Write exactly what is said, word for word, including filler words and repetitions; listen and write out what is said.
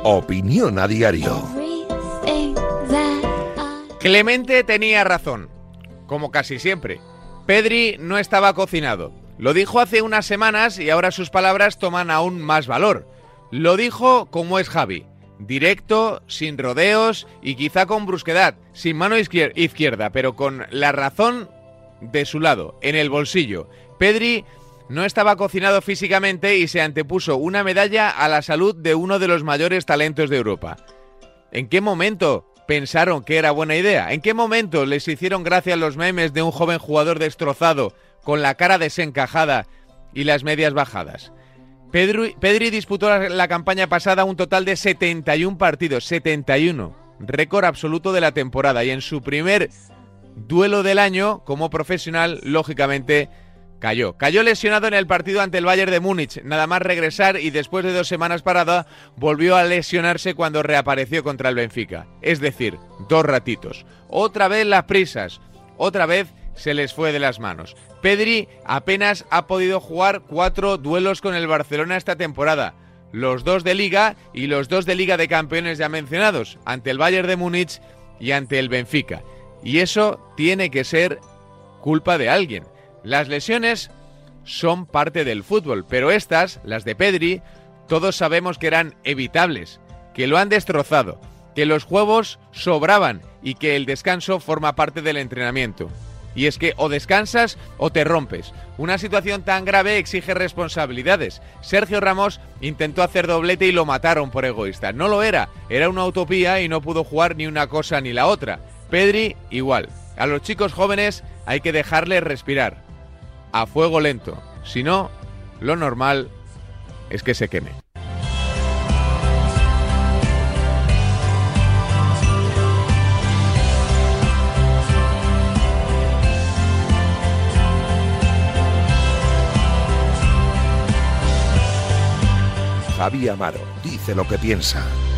Opinión a diario. Clemente tenía razón, como casi siempre. Pedri no estaba cocinado. Lo dijo hace unas semanas y ahora sus palabras toman aún más valor. Lo dijo como es Xavi, directo, sin rodeos y quizá con brusquedad, sin mano izquier- izquierda, pero con la razón de su lado, en el bolsillo. Pedri no estaba cocinado físicamente y se antepuso una medalla a la salud de uno de los mayores talentos de Europa. ¿En qué momento pensaron que era buena idea? ¿En qué momento les hicieron gracia los memes de un joven jugador destrozado, con la cara desencajada y las medias bajadas? Pedri, Pedri disputó la, la campaña pasada un total de setenta y uno partidos, setenta y uno, récord absoluto de la temporada, y en su primer duelo del año como profesional, lógicamente, cayó. Cayó lesionado en el partido ante el Bayern de Múnich, nada más regresar, y después de dos semanas parada, volvió a lesionarse cuando reapareció contra el Benfica. Es decir, dos ratitos. Otra vez las prisas, otra vez se les fue de las manos. Pedri apenas ha podido jugar cuatro duelos con el Barcelona esta temporada. Los dos de Liga y los dos de Liga de Campeones ya mencionados, ante el Bayern de Múnich y ante el Benfica. Y eso tiene que ser culpa de alguien. Las lesiones son parte del fútbol, pero estas, las de Pedri, todos sabemos que eran evitables, que lo han destrozado, que los juegos sobraban y que el descanso forma parte del entrenamiento. Y es que o descansas o te rompes. Una situación tan grave exige responsabilidades. Sergio Ramos intentó hacer doblete y lo mataron por egoísta. No lo era, era una utopía y no pudo jugar ni una cosa ni la otra. Pedri, igual. A los chicos jóvenes hay que dejarles respirar. A fuego lento. Si no, lo normal es que se queme. Javi Amaro dice lo que piensa.